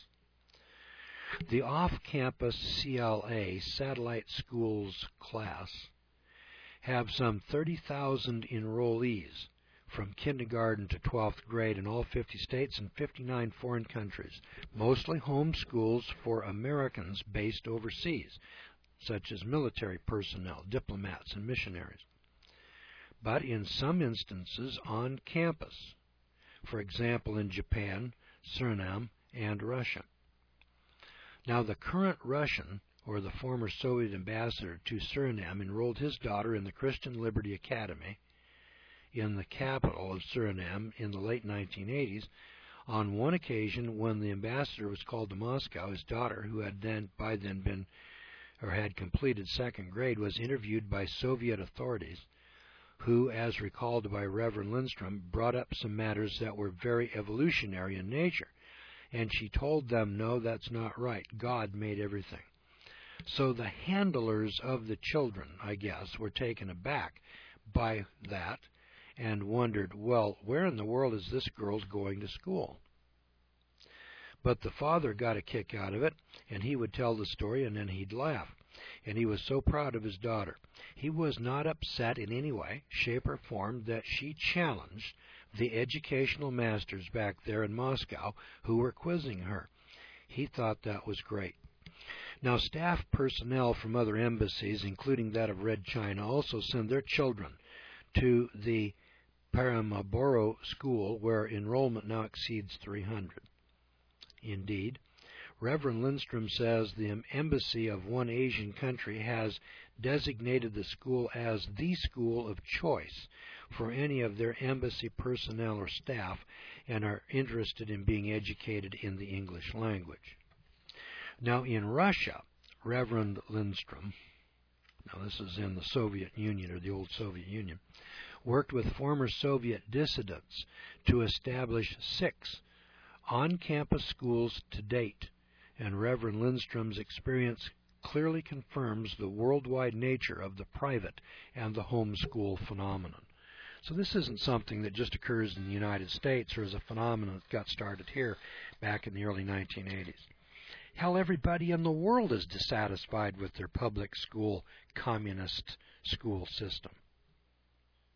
The off-campus C L A Satellite Schools class have some thirty thousand enrollees from kindergarten to twelfth grade in all fifty states and fifty-nine foreign countries, mostly home schools for Americans based overseas, such as military personnel, diplomats, and missionaries, but in some instances on campus, for example in Japan, Suriname, and Russia. Now, the current Russian, or the former Soviet ambassador to Suriname, enrolled his daughter in the Christian Liberty Academy in the capital of Suriname in the late nineteen eighties. On one occasion, when the ambassador was called to Moscow, his daughter, who had then by then been or had completed second grade, was interviewed by Soviet authorities, who, as recalled by Reverend Lindstrom, brought up some matters that were very evolutionary in nature. And she told them, no, that's not right. God made everything. So the handlers of the children, I guess, were taken aback by that and wondered, well, where in the world is this girl going to school? But the father got a kick out of it, and he would tell the story, and then he'd laugh. And he was so proud of his daughter. He was not upset in any way, shape, or form that she challenged the educational masters back there in Moscow who were quizzing her. He thought that was great. Now, staff personnel from other embassies, including that of Red China, also send their children to the Paramaboro School, where enrollment now exceeds three hundred. Indeed, Reverend Lindstrom says the embassy of one Asian country has designated the school as the school of choice for any of their embassy personnel or staff and are interested in being educated in the English language. Now, in Russia, Reverend Lindstrom, now this is in the Soviet Union or the old Soviet Union, worked with former Soviet dissidents to establish six on-campus schools to date, and Reverend Lindstrom's experience clearly confirms the worldwide nature of the private and the homeschool phenomenon. So this isn't something that just occurs in the United States or is a phenomenon that got started here back in the early nineteen eighties. Hell, everybody in the world is dissatisfied with their public school, communist school system.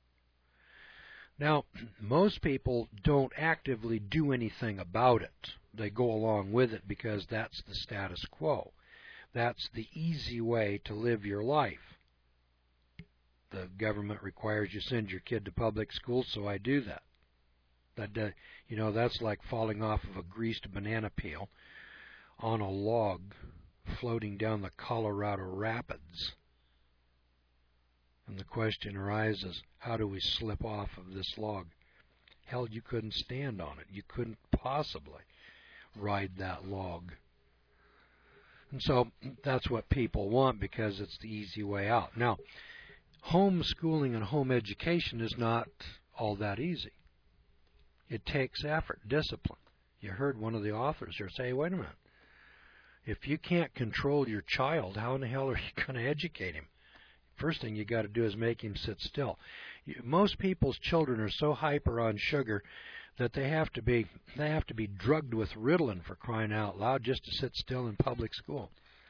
Now, most people don't actively do anything about it, they go along with it because that's the status quo. That's the easy way to live your life. The government requires you send your kid to public school, so I do that. That uh, you know, that's like falling off of a greased banana peel on a log floating down the Colorado Rapids. And the question arises, how do we slip off of this log? Hell, you couldn't stand on it. You couldn't possibly ride that log. And so that's what people want because it's the easy way out. Now, homeschooling and home education is not all that easy. It takes effort, discipline. You heard one of the authors here say, wait a minute. If you can't control your child, how in the hell are you going to educate him? First thing you got to do is make him sit still. You, most people's children are so hyper on sugar that they have to be they have to be drugged with Ritalin, for crying out loud, just to sit still in public school.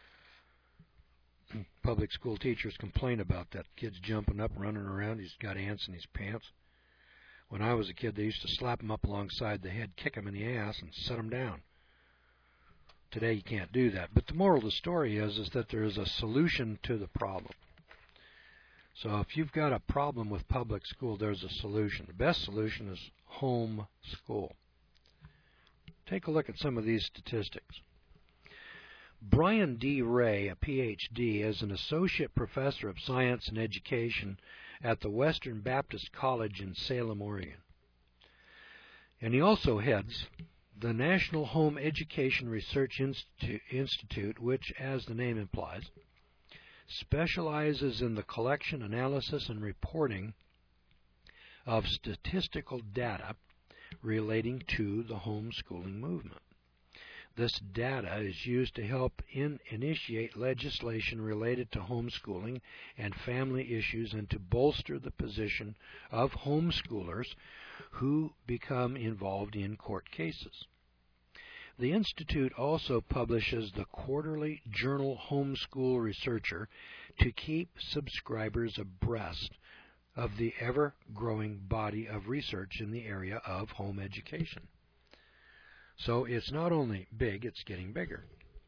Public school teachers complain about that. Kid's jumping up, running around. He's got ants in his pants. When I was a kid, they used to slap him up alongside the head, kick him in the ass, and set him down. Today you can't do that. But the moral of the story is, is that there is a solution to the problem. So if you've got a problem with public school, there's a solution. The best solution is home school. Take a look at some of these statistics. Brian D. Ray, a P H D, is an associate professor of science and education at the Western Baptist College in Salem, Oregon. And he also heads the National Home Education Research Institute, which, as the name implies, specializes in the collection, analysis, and reporting of statistical data relating to the homeschooling movement. This data is used to help in initiate legislation related to homeschooling and family issues and to bolster the position of homeschoolers who become involved in court cases. The Institute also publishes the quarterly journal Homeschool Researcher to keep subscribers abreast of the ever-growing body of research in the area of home education. So it's not only big, it's getting bigger.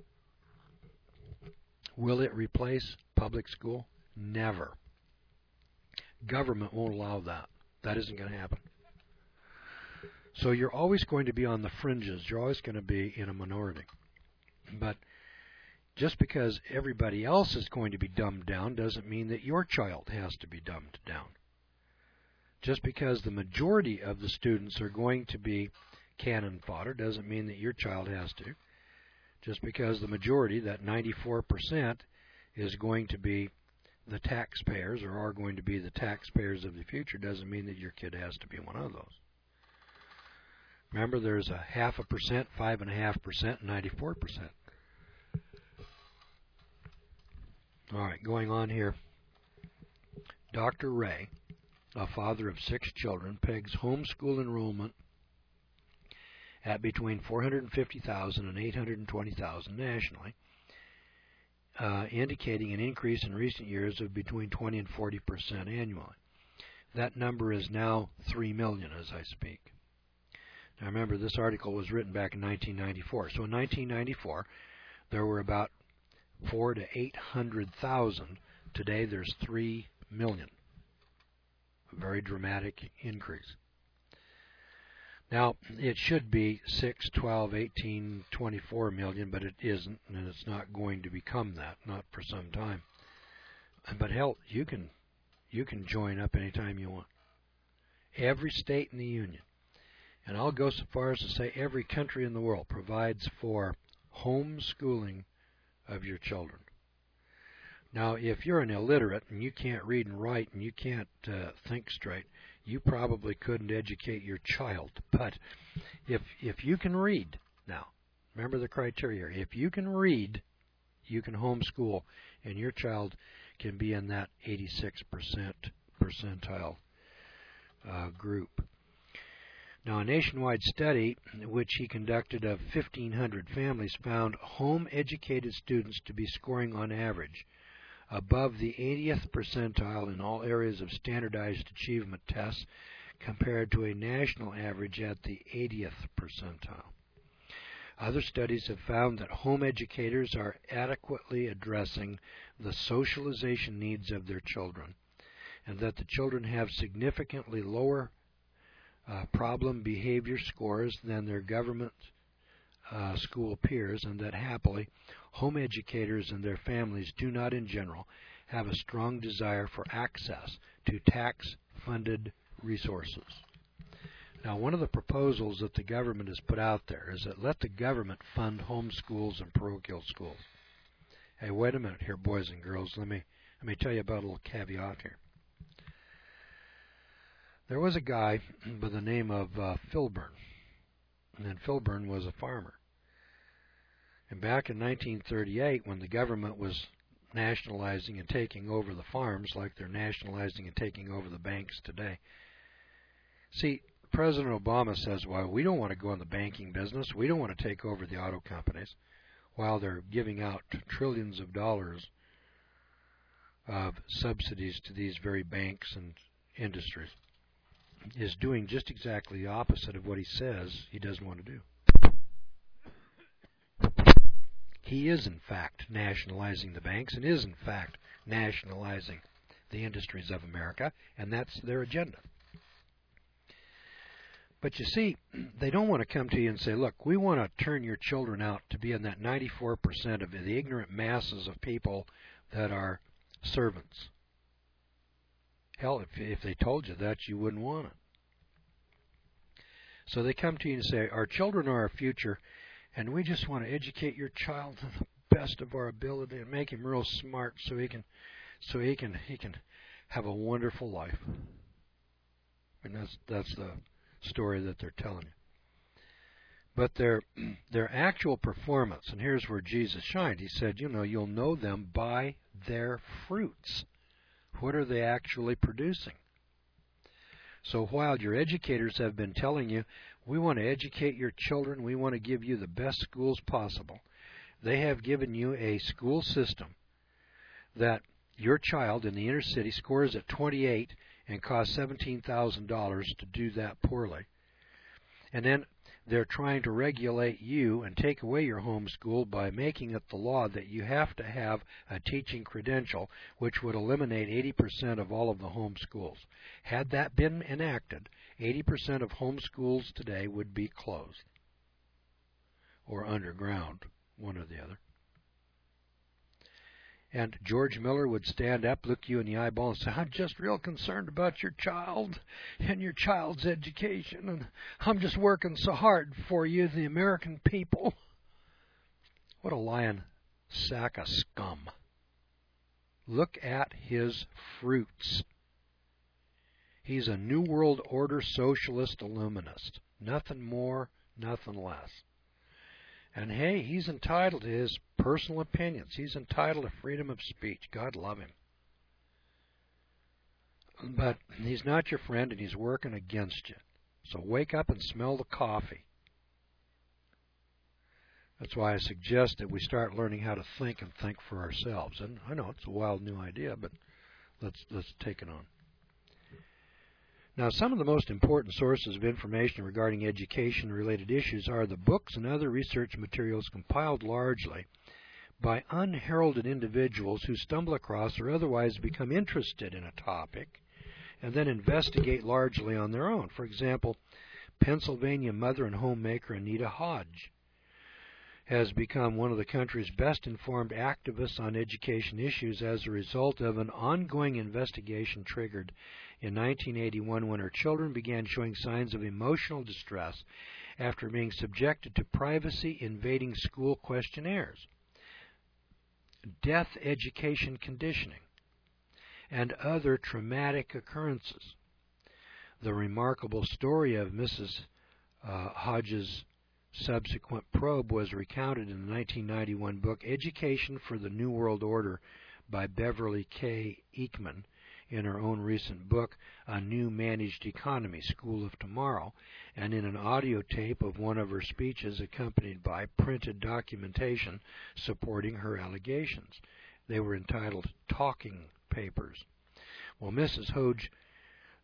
Will it replace public school? Never. Government won't allow that. That isn't going to happen. So you're always going to be on the fringes. You're always going to be in a minority. But just because everybody else is going to be dumbed down doesn't mean that your child has to be dumbed down. Just because the majority of the students are going to be cannon fodder doesn't mean that your child has to. Just because the majority, that ninety-four percent, is going to be the taxpayers or are going to be the taxpayers of the future doesn't mean that your kid has to be one of those. Remember, there's a half a percent, five and a half percent, and ninety-four percent. All right, going on here. Doctor Ray, a father of six children, pegs homeschool enrollment at between four hundred fifty thousand and eight hundred twenty thousand nationally, uh, indicating an increase in recent years of between twenty and forty percent annually. That number is now three million as I speak. Now remember, this article was written back in nineteen ninety-four. So in nineteen ninety-four, there were about four to eight hundred thousand. Today, there's three million. A very dramatic increase. Now, it should be six, twelve, eighteen, twenty-four million, but it isn't, and it's not going to become that, not for some time. But hell, you can you can join up anytime you want. Every state in the union, and I'll go so far as to say every country in the world, provides for homeschooling of your children. Now, if you're an illiterate and you can't read and write and you can't uh, think straight, you probably couldn't educate your child. But if if you can read, now, remember the criteria. If you can read, you can homeschool, and your child can be in that eighty-six percent percentile uh, group. Now, a nationwide study which he conducted of fifteen hundred families found home-educated students to be scoring on average above the eightieth percentile in all areas of standardized achievement tests compared to a national average at the eightieth percentile. Other studies have found that home educators are adequately addressing the socialization needs of their children, and that the children have significantly lower uh, problem behavior scores than their government uh, school peers, and that happily home educators and their families do not in general have a strong desire for access to tax-funded resources. Now, one of the proposals that the government has put out there is that let the government fund home schools and parochial schools. Hey, wait a minute here, boys and girls. Let me let me tell you about a little caveat here. There was a guy by the name of uh, Filburn, and then Filburn was a farmer. And back in nineteen thirty-eight, when the government was nationalizing and taking over the farms like they're nationalizing and taking over the banks today, see, President Obama says, well, we don't want to go in the banking business. We don't want to take over the auto companies, while they're giving out trillions of dollars of subsidies to these very banks and industries. Is doing just exactly the opposite of what he says he doesn't want to do. He is, in fact, nationalizing the banks and is, in fact, nationalizing the industries of America, and that's their agenda. But you see, they don't want to come to you and say, look, we want to turn your children out to be in that ninety-four percent of the ignorant masses of people that are servants. Hell, if, if they told you that, you wouldn't want it. So they come to you and say, our children are our future, and we just want to educate your child to the best of our ability and make him real smart so he can so he can he can have a wonderful life. And that's that's the story that they're telling you. But their their actual performance, and here's where Jesus shined. He said, you know, you'll know them by their fruits. What are they actually producing? So while your educators have been telling you, we want to educate your children, we want to give you the best schools possible, they have given you a school system that your child in the inner city scores at twenty-eight and costs seventeen thousand dollars to do that poorly. And then they're trying to regulate you and take away your home school by making it the law that you have to have a teaching credential, which would eliminate eighty percent of all of the home schools. Had that been enacted, eighty percent of home schools today would be closed or underground, one or the other. And George Miller would stand up, look you in the eyeball, and say, I'm just real concerned about your child and your child's education, and I'm just working so hard for you, the American people. What a lying sack of scum. Look at his fruits. He's a New World Order socialist illuminist. Nothing more, nothing less. And hey, he's entitled to his personal opinions. He's entitled to freedom of speech. God love him. But he's not your friend, and he's working against you. So wake up and smell the coffee. That's why I suggest that we start learning how to think and think for ourselves. And I know it's a wild new idea, but let's let's take it on. Now, some of the most important sources of information regarding education-related issues are the books and other research materials compiled largely by unheralded individuals who stumble across or otherwise become interested in a topic and then investigate largely on their own. For example, Pennsylvania mother and homemaker Anita Hodge has become one of the country's best-informed activists on education issues as a result of an ongoing investigation triggered in nineteen eighty-one when her children began showing signs of emotional distress after being subjected to privacy-invading school questionnaires, death education conditioning, and other traumatic occurrences. The remarkable story of Missus Uh, Hodges' subsequent probe was recounted in the nineteen ninety-one book Education for the New World Order by Beverly K. Ekman, in her own recent book, A New Managed Economy, School of Tomorrow, and in an audio tape of one of her speeches accompanied by printed documentation supporting her allegations. They were entitled Talking Papers. Well, Missus Hodge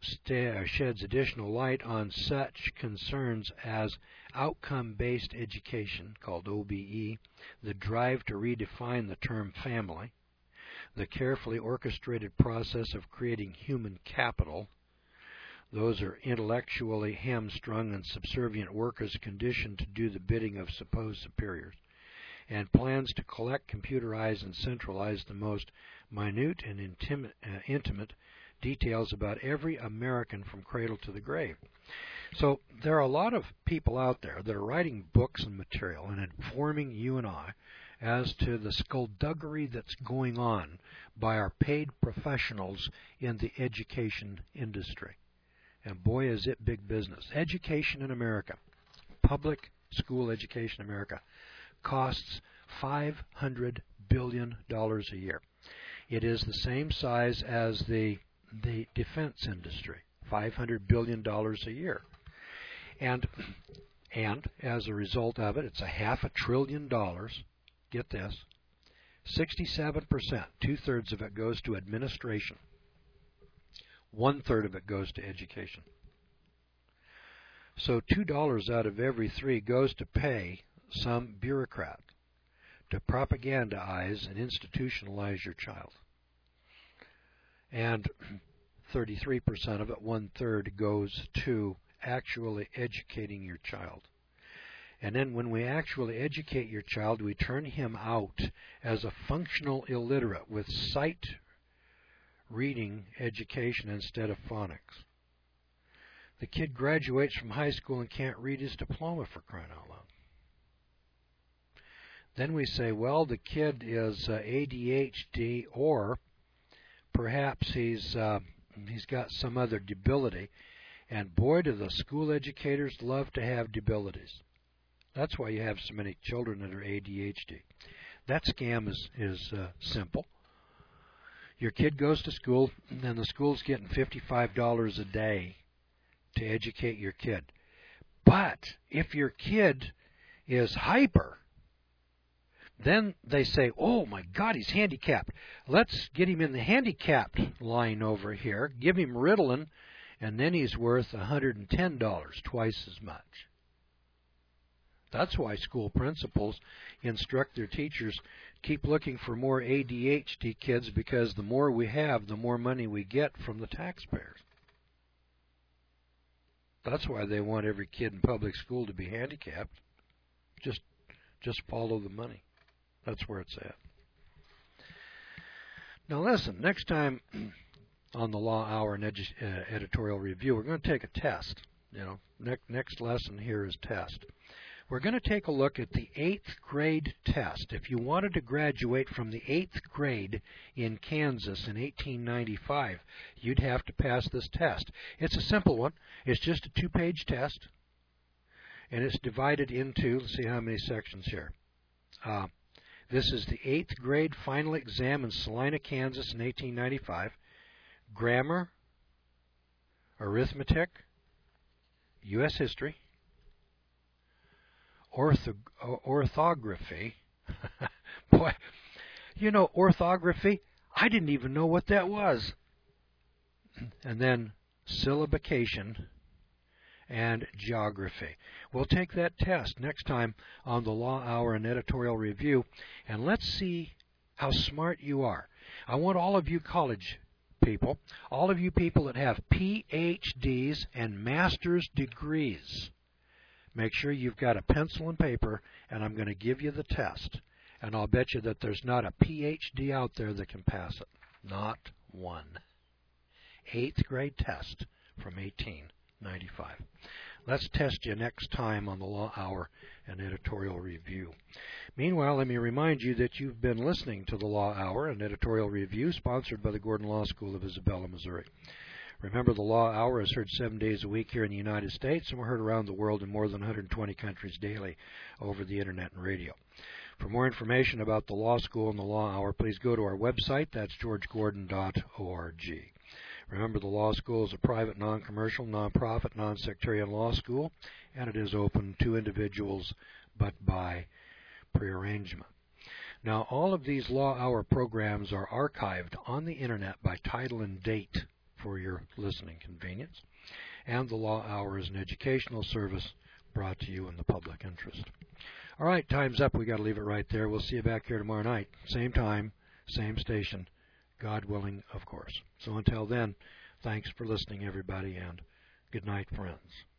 sta- sheds additional light on such concerns as outcome-based education, called O B E, the drive to redefine the term family, the carefully orchestrated process of creating human capital. Those are intellectually hamstrung and subservient workers conditioned to do the bidding of supposed superiors, and plans to collect, computerize, and centralize the most minute and intimate, uh, intimate details about every American from cradle to the grave. So there are a lot of people out there that are writing books and material and informing you and I as to the skullduggery that's going on by our paid professionals in the education industry. And boy, is it big business. Education in America, public school education in America, costs five hundred billion dollars a year. It is the same size as the the defense industry, five hundred billion dollars a year. And and as a result of it, it's a half a trillion dollars. Get this, sixty-seven percent, two-thirds of it goes to administration. One-third of it goes to education. So two dollars out of every three goes to pay some bureaucrat to propagandize and institutionalize your child. And thirty-three percent of it, one-third, goes to actually educating your child. And then when we actually educate your child, we turn him out as a functional illiterate with sight reading education instead of phonics. The kid graduates from high school and can't read his diploma, for crying out loud. Then we say, well, the kid is uh, A D H D, or perhaps he's uh, he's got some other debility. And boy, do the school educators love to have debilities. That's why you have so many children that are A D H D. That scam is, is uh, simple. Your kid goes to school, and the school's getting fifty-five dollars a day to educate your kid. But if your kid is hyper, then they say, oh my God, he's handicapped. Let's get him in the handicapped line over here, give him Ritalin, and then he's worth one hundred ten dollars, twice as much. That's why school principals instruct their teachers, keep looking for more A D H D kids, because the more we have, the more money we get from the taxpayers. That's why they want every kid in public school to be handicapped. Just, just follow the money. That's where it's at. Now listen, next time on the Law Hour and edu- uh, Editorial Review, we're going to take a test. You know, ne- next lesson here is test. We're going to take a look at the eighth grade test. If you wanted to graduate from the eighth grade in Kansas in eighteen ninety-five, you'd have to pass this test. It's a simple one. It's just a two-page test, and it's divided into, let's see how many sections here. Uh, this is the eighth grade final exam in Salina, Kansas in eighteen ninety-five. Grammar, arithmetic, U S history, Ortho- orthography. Boy, you know, orthography, I didn't even know what that was. And then syllabication and geography. We'll take that test next time on the Law Hour and Editorial Review, and let's see how smart you are. I want all of you college people, all of you people that have P H Ds and master's degrees, make sure you've got a pencil and paper, and I'm going to give you the test. And I'll bet you that there's not a P H D out there that can pass it. Not one. Eighth grade test from eighteen ninety-five. Let's test you next time on the Law Hour and Editorial Review. Meanwhile, let me remind you that you've been listening to the Law Hour and Editorial Review, sponsored by the Gordon Law School of Isabella, Missouri. Remember, the Law Hour is heard seven days a week here in the United States, and we're heard around the world in more than one hundred twenty countries daily over the Internet and radio. For more information about the Law School and the Law Hour, please go to our website. That's george gordon dot org. Remember, the Law School is a private, non-commercial, non-profit, non-sectarian law school, and it is open to individuals, but by prearrangement. Now, all of these Law Hour programs are archived on the Internet by title and date for your listening convenience. And the Law Hour is an educational service brought to you in the public interest. All right, time's up. We got to leave it right there. We'll see you back here tomorrow night. Same time, same station. God willing, of course. So until then, thanks for listening, everybody, and good night, friends.